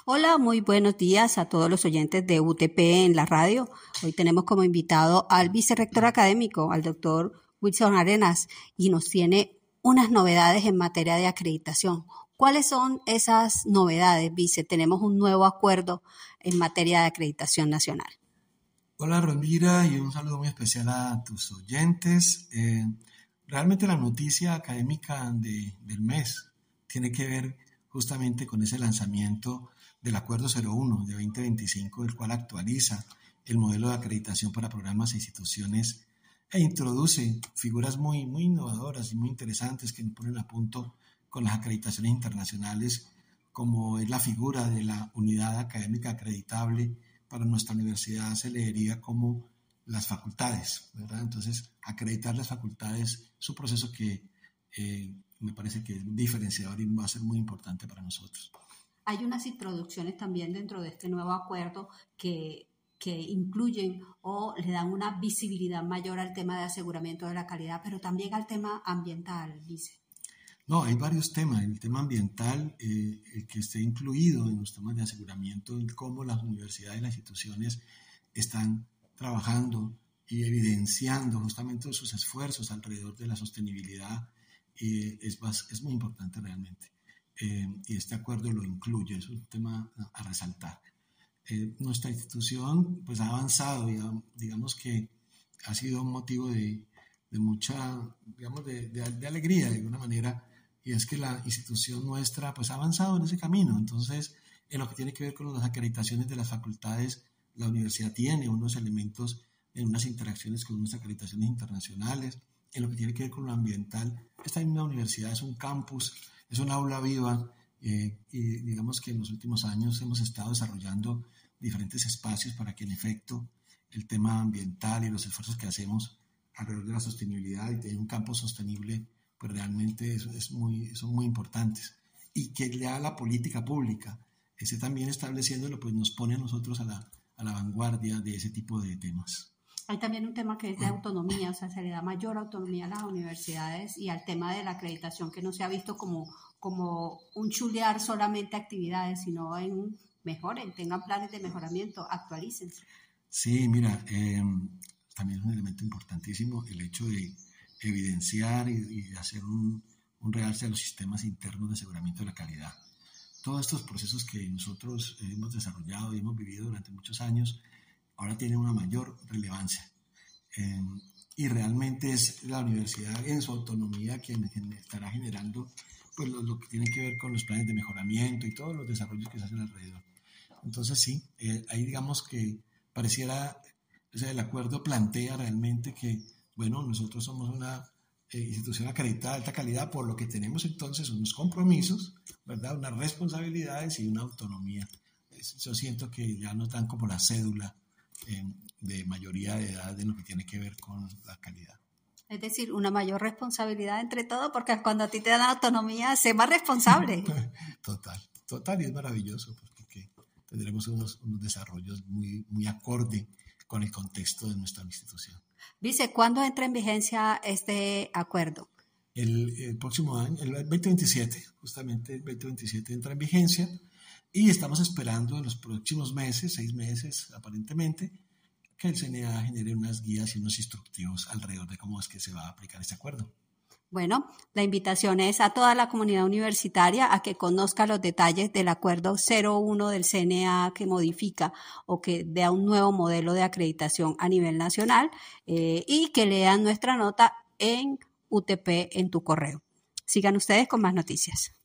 Hola, muy buenos días a todos los oyentes de UTP en la radio. Hoy tenemos como invitado al vicerrector académico, al doctor Wilson Arenas, y nos tiene unas novedades en materia de acreditación. ¿Cuáles son esas novedades, vice? Tenemos un nuevo acuerdo en materia de acreditación nacional. Hola Ronvira, y un saludo muy especial a tus oyentes. Realmente la noticia académica del mes tiene que ver justamente con ese lanzamiento del Acuerdo 01 de 2025, el cual actualiza el modelo de acreditación para programas e instituciones e introduce figuras muy innovadoras y muy interesantes que nos ponen a punto con las acreditaciones internacionales, como es la figura de la unidad académica acreditable. Para nuestra universidad se leería como las facultades, ¿verdad? Entonces, acreditar las facultades es un proceso que me parece que es diferenciador y va a ser muy importante para nosotros. Hay unas introducciones también dentro de este nuevo acuerdo que incluyen o le dan una visibilidad mayor al tema de aseguramiento de la calidad, pero también al tema ambiental, vice. No, hay varios temas. El tema ambiental, el que esté incluido en los temas de aseguramiento, en cómo las universidades y las instituciones están trabajando y evidenciando justamente sus esfuerzos alrededor de la sostenibilidad, es muy importante realmente. Y este acuerdo lo incluye, es un tema a resaltar. Nuestra institución pues ha avanzado, digamos que ha sido un motivo de mucha, digamos, de alegría de alguna manera, y es que la institución nuestra pues ha avanzado en ese camino. Entonces, en lo que tiene que ver con las acreditaciones de las facultades, la universidad tiene unos elementos en unas interacciones con unas acreditaciones internacionales. En lo que tiene que ver con lo ambiental, esta misma universidad es un campus, es un aula viva, y digamos que en los últimos años hemos estado desarrollando diferentes espacios para que en efecto el tema ambiental y los esfuerzos que hacemos alrededor de la sostenibilidad y tener un campo sostenible, pues realmente son muy importantes. Y que ya la política pública esté también estableciéndolo, pues nos pone a nosotros a la vanguardia de ese tipo de temas. Hay también un tema que es de autonomía, o sea, se le da mayor autonomía a las universidades y al tema de la acreditación, que no se ha visto como un chulear solamente actividades, sino mejoren, tengan planes de mejoramiento, actualícense. Sí, mira, también es un elemento importantísimo el hecho de evidenciar y hacer un realce de los sistemas internos de aseguramiento de la calidad. Todos estos procesos que nosotros hemos desarrollado y hemos vivido durante muchos años ahora tienen una mayor relevancia. Y realmente es la universidad en su autonomía quien estará generando pues, lo que tiene que ver con los planes de mejoramiento y todos los desarrollos que se hacen alrededor. Entonces sí, ahí digamos que pareciera, o sea, el acuerdo plantea realmente que, bueno, nosotros somos una institución acreditada de alta calidad, por lo que tenemos entonces unos compromisos, ¿verdad? Unas responsabilidades y una autonomía. Yo siento que ya no dan como la cédula de mayoría de edad en lo que tiene que ver con la calidad. Es decir, una mayor responsabilidad entre todos, porque cuando a ti te dan autonomía, sé más responsable. Total, y es maravilloso, porque tendremos unos desarrollos muy acorde con el contexto de nuestra institución. Vice, ¿cuándo entra en vigencia este acuerdo? El próximo año, el 2027, justamente el 2027 entra en vigencia y estamos esperando en los próximos meses, 6 meses aparentemente, que el CNA genere unas guías y unos instructivos alrededor de cómo es que se va a aplicar este acuerdo. Bueno, la invitación es a toda la comunidad universitaria a que conozca los detalles del Acuerdo 01 del CNA que modifica o que da un nuevo modelo de acreditación a nivel nacional y que lean nuestra nota en UTP en tu correo. Sigan ustedes con más noticias.